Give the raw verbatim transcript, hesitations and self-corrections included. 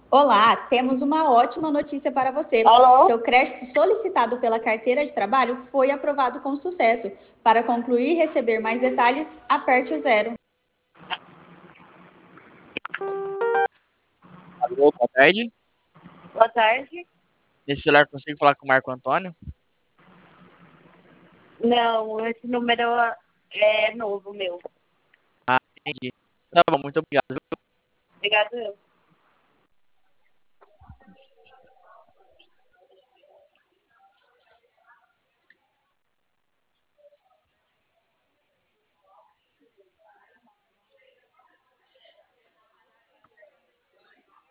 Olá, temos uma ótima notícia para você. Alô? Seu crédito solicitado pela carteira de trabalho foi aprovado com sucesso. Para concluir e receber mais detalhes, aperte o zero. Alô, boa tarde. Boa tarde. Nesse celular consigo falar com o Marco Antônio? Não, esse número é novo meu. Entendi. Tá bom, muito obrigado. Obrigado.